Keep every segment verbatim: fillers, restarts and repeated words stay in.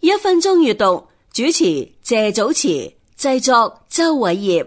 一分鐘閱讀，主持謝祖慈，製作周偉業。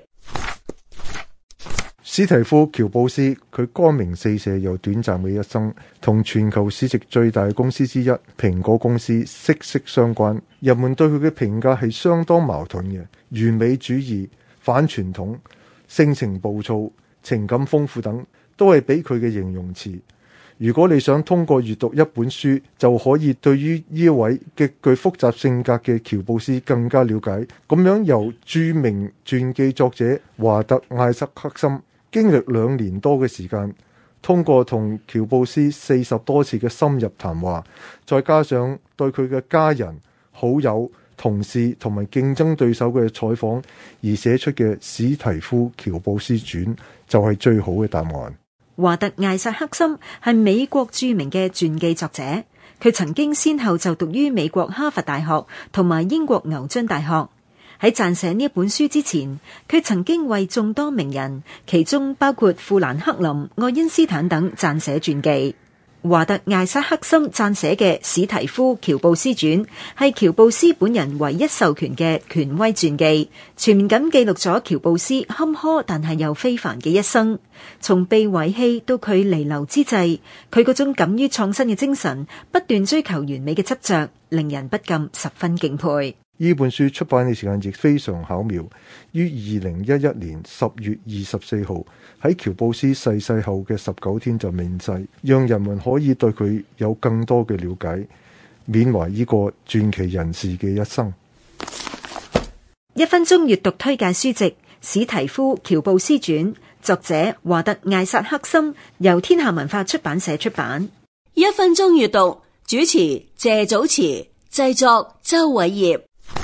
史提夫·喬布斯佢光明四射又短暫嘅一生，同全球市值最大公司之一蘋果公司息息相關。人們對佢嘅評價係相當矛盾嘅，完美主義、反傳統、性情暴躁、情感豐富等，都係俾佢嘅形容詞。如果你想通過閱讀一本書，就可以對於呢位極具複雜性格嘅喬布斯更加了解。咁樣由著名傳記作者華特艾薩克森經歷兩年多嘅時間，通過同喬布斯四十多次嘅深入談話，再加上對佢嘅家人、好友、同事同埋競爭對手嘅採訪而寫出嘅《史提夫·喬布斯傳》，就係最好嘅答案。 華特艾薩克森係美國著名嘅傳記作者，佢曾經先後就讀於美國哈佛大學同埋英國牛津大學。喺撰寫呢一本書之前，佢曾經為眾多名人，其中包括富蘭克林、愛因斯坦等撰寫傳記。華特艾薩克森撰寫嘅《史提夫·喬布斯傳》係喬布斯本人唯一授權嘅權威傳記，全面咁記錄咗喬布斯坎坷但係又非凡嘅一生，從被遺棄到佢彌留之際，佢嗰種敢於創新嘅精神，不斷追求完美嘅執着，令人不禁十分敬佩。 呢本書出版嘅時間亦非常巧妙，於二零一一年十月二十四號喺喬布斯逝世後嘅十九天就面世，讓人們可以對佢有更多嘅了解，緬懷呢個傳奇人士嘅一生。 一分鐘閱讀推介書籍《史提夫·喬布斯傳》，作者華特艾薩克森，由天下文化出版社出版。 一分鐘閱讀，主持謝祖慈，製作周偉業。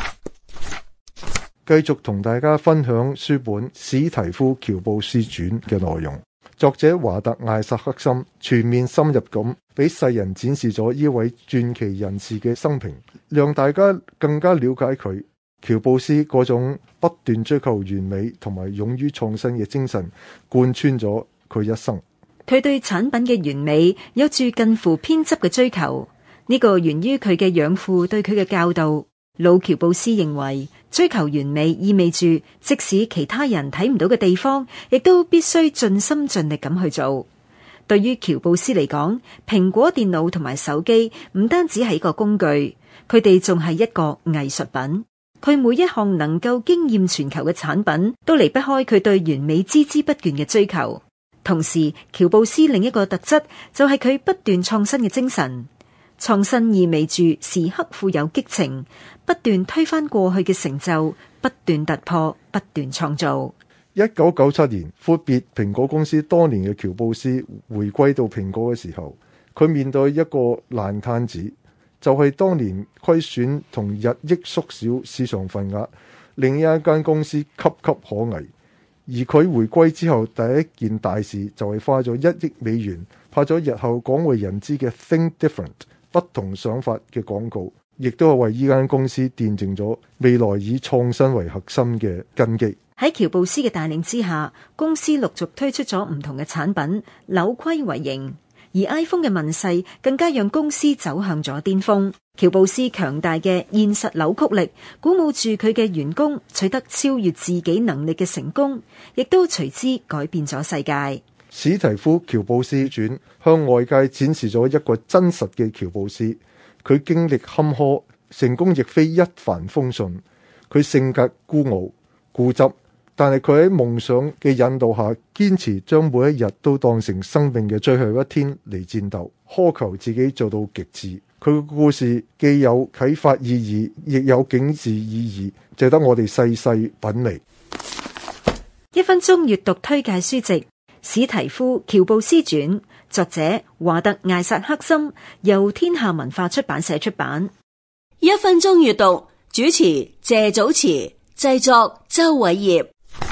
繼續同大家分享書本《史提夫·喬布斯傳》嘅內容。作者華特艾薩克森全面深入咁俾世人展示咗呢位傳奇人士嘅生平，讓大家更加了解佢。喬布斯嗰種不斷追求完美同埋勇於創新嘅精神，貫穿咗佢一生。 佢對產品嘅完美有住近乎偏執嘅追求，呢、這個源於佢嘅養父對佢嘅教導。老喬布斯認為，追求完美意味住，即使其他人睇唔到嘅地方，亦都必須盡心盡力咁去做。對於喬布斯嚟講，蘋果電腦同埋手機唔單止係一個工具，佢哋仲係一個藝術品。佢每一項能夠驚艷全球嘅產品，都離不開佢對完美孜孜不倦嘅追求。同時，喬布斯另一個特質就係佢不斷創新嘅精神。創新意味住時刻富有激情，不斷推翻過去嘅成就，不斷突破，不斷創造。 一九九七年，闊別蘋果公司多年嘅喬布斯回歸到蘋果嘅時候，佢面對一個爛攤子，就係、是、當年虧損同日益縮小市場份額，另一間公司岌岌可危。而佢回歸之後第一件大事就係花咗一億美元拍咗日後廣為人知嘅 Think Different 不同想法嘅廣告，亦都係為呢間公司奠定咗未來以創新為核心嘅根基。 喺喬布斯嘅帶領之下，公司陸續推出咗唔同嘅產品，扭虧為盈。而 iPhone 嘅問世更加讓公司走向咗巔峰。喬布斯強大嘅現實扭曲力，鼓舞住佢嘅員工取得超越自己能力嘅成功，亦都隨之改變咗世界。 史提夫·喬布斯傳向外界展示咗一個真實嘅喬布斯，佢經歷坎坷，成功亦非一帆風順。佢性格孤傲固執，但係佢喺夢想嘅引導下，堅持將每一日都當成生命嘅最後一天嚟戰鬥，苛求自己做到極致。佢嘅故事既有啟發意義，亦有警示意義，值得我哋細細品味。 一分鐘閱讀推介書籍《史提夫·喬布斯傳》，作者華特艾薩克森，由天下文化出版社出版。 一分鐘閱讀，主持謝祖慈，製作周偉業。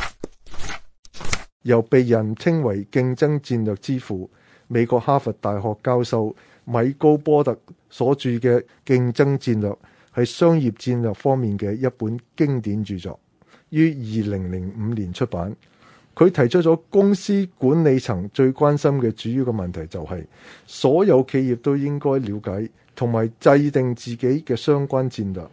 由被人稱為競爭戰略之父、美國哈佛大學教授米高波特所著嘅《競爭戰略》係商業戰略方面嘅一本經典著作，於二零零五年出版。佢提出咗公司管理層最關心嘅主要嘅問題，就係所有企業都應該了解同埋制定自己嘅相關戰略，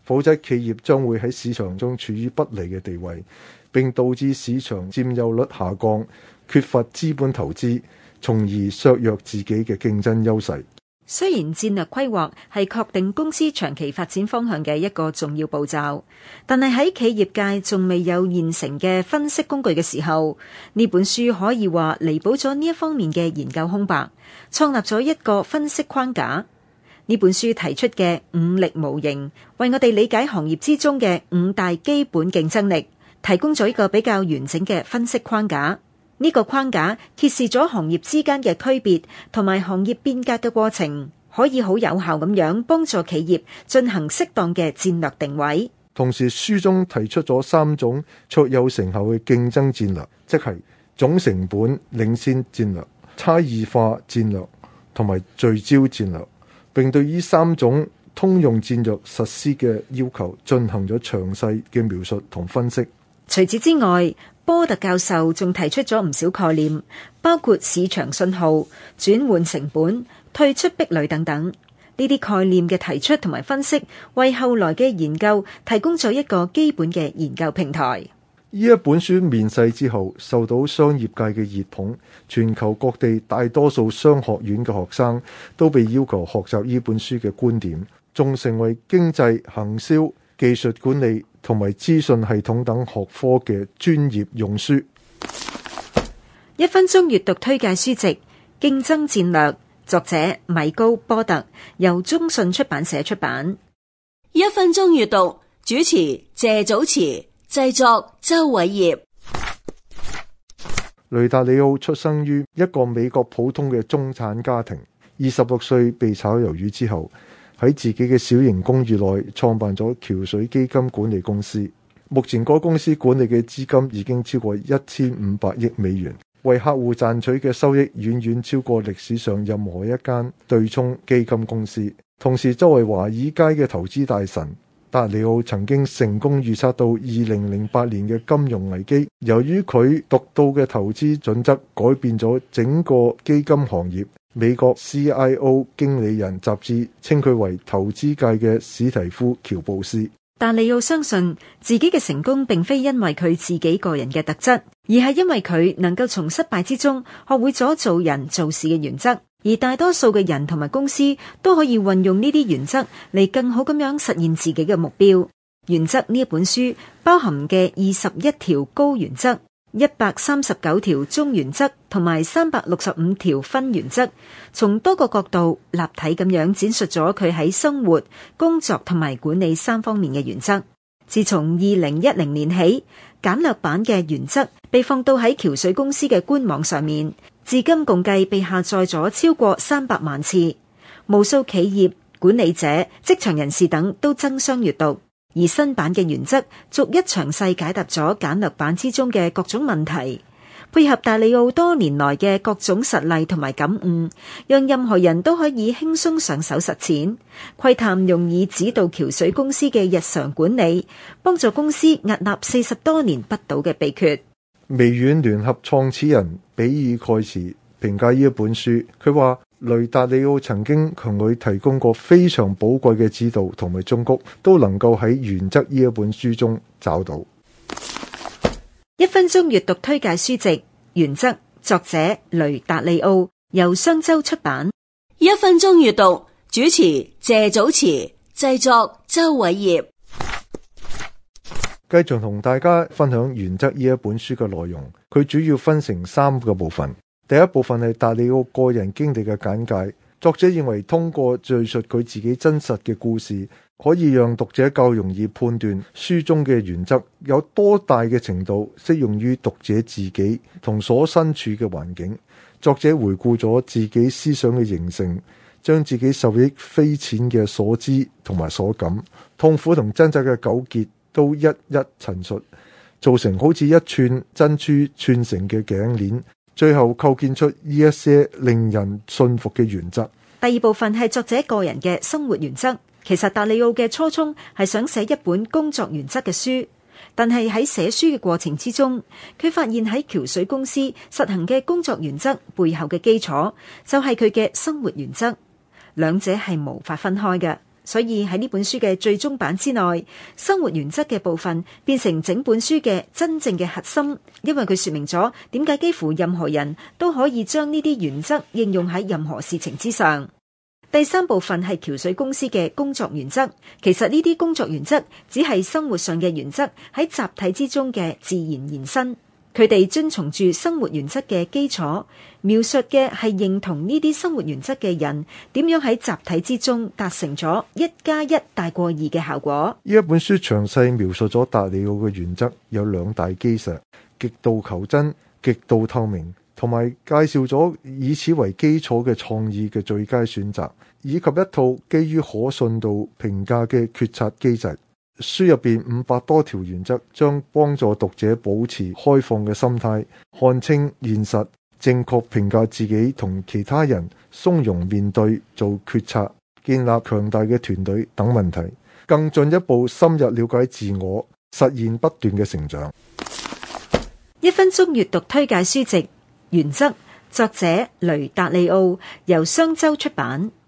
否則企業將會喺市場中處於不利嘅地位，並導致市場佔有率下降，缺乏資本投資，從而削弱自己嘅競爭優勢。 雖然戰略規劃係確定公司長期發展方向嘅一個重要步驟，但係喺企業界仲未有現成嘅分析工具嘅時候，呢本書可以話彌補咗呢一方面嘅研究空白，創立咗一個分析框架。呢本書提出嘅五力模型，為我哋理解行業之中嘅五大基本競爭力，提供咗一個比較完整嘅分析框架。呢個框架揭示咗行業之間嘅區別同埋行業變革嘅過程，可以好有效咁樣幫助企業進行適當嘅戰略定位。 同時，書中提出咗三種卓有成效嘅競爭戰略，即係總成本領先戰略、差異化戰略同埋聚焦戰略，並對呢三種通用戰略實施嘅要求進行咗詳細嘅描述同分析。 除此之外，波特教授仲提出咗唔少概念，包括市場信號、轉換成本、退出壁壘等等。呢啲概念嘅提出同埋分析，為後來嘅研究提供咗一個基本嘅研究平台。 呢一本書面世之後，受到商業界嘅熱捧，全球各地大多數商學院嘅學生都被要求學習呢本書嘅觀點，仲成為經濟、行銷、技術管理同埋資訊系統等學科嘅專業用書。 一分鐘閱讀推介書籍《競爭戰略》，作者米高波特，由中信出版社出版。 一分鐘閱讀主持謝祖慈，製作周偉業。 雷達里奧出生於一個美國普通嘅中產家庭，二十六歲被炒魷魚之後，喺自己嘅小型公寓內創辦咗橋水基金管理公司。目前該公司管理嘅資金已經超過一千五百億美元，為客戶賺取嘅收益遠遠超過歷史上任何一間對沖基金公司。同時，作為華爾街嘅投資大神，達里奧曾經成功預測到二零零八年嘅金融危機。由於佢獨到嘅投資準則改變咗整個基金行業，美國 C I O 經理人雜誌稱佢為投資界嘅史提夫喬布斯。 達里奧相信自己嘅成功並非因為佢自己個人嘅特質，而係因為佢能夠從失敗之中學會咗做人做事嘅原則，而大多數嘅人同埋公司都可以運用呢啲原則嚟更好咁樣實現自己嘅目標。原則呢一本書包含嘅二十一條高原則、一百三十九條中原則同埋三百六十五條分原則，從多個角度立體咁樣展述咗佢喺生活、工作同埋管理三方面嘅原則。自從二零一零年起，簡略版嘅原則被放到喺橋水公司嘅官網上面，至今共計被下載咗超過三百萬次，無數企業、管理者、職場人士等都爭相閱讀。而新版嘅原則逐一詳細解答咗簡略版之中嘅各種問題，配合達里奧多年來嘅各種實例同埋感悟，讓任何人都可以輕鬆上手實踐，窺探用以指導橋水公司嘅日常管理，幫助公司屹立四十多年不倒嘅秘訣。 微軟聯合創始人比爾蓋茨評價呢一本書，佢話雷達里奧曾經向佢提供過非常寶貴嘅指導同埋忠告，都能夠喺原則呢一本書中找到。 一分鐘閱讀推介書籍《原則》，作者雷達里奧，由商周出版。 一分鐘閱讀主持謝祖慈，製作周偉業。 繼續同大家分享《原則》呢一本書嘅內容，佢主要分成三個部分。第一部分係達里奧個人經歷嘅簡介，作者認為通過敘述佢自己真實嘅故事，可以讓讀者較容易判斷書中嘅原則有多大嘅程度適用於讀者自己同所身處嘅環境。作者回顧咗自己思想嘅形成，將自己受益匪淺嘅所知同埋所感，痛苦同掙扎嘅糾結都一一陳述，造成好似一串珍珠串成嘅頸鏈，最後構建出呢一些令人信服嘅原則。 第二部分係作者個人嘅生活原則。其實達里奧嘅初衷係想寫一本工作原則嘅書，但係喺寫書嘅過程之中，佢發現喺橋水公司實行嘅工作原則背後嘅基礎就係佢嘅生活原則，兩者係無法分開嘅。 所以喺呢本書嘅最終版之內，生活原則嘅部分變成整本書嘅真正嘅核心，因為佢說明咗點解幾乎任何人都可以將呢啲原則應用喺任何事情之上。第三部分係橋水公司嘅工作原則，其實呢啲工作原則只係生活上嘅原則喺集體之中嘅自然延伸。佢哋遵從住生活原則嘅基礎，描述嘅係認同呢啲生活原則嘅人點樣喺集體之中達成咗一加一大過二嘅效果。 呢一本書詳細描述咗達里奧嘅原則有兩大基石：極度求真、極度透明，同埋介紹咗以此為基礎嘅創意嘅最佳選擇，以及一套基於可信度評價嘅決策機制。書入邊五百多條原則，將幫助讀者保持開放嘅心態，看清現實，正確評價自己同其他人，從容面對做決策，建立強大嘅團隊等問題，更進一步深入了解自我，實現不斷嘅成長。 一分鐘閱讀推介書籍《原則》，作者雷達利奧，由商周出版。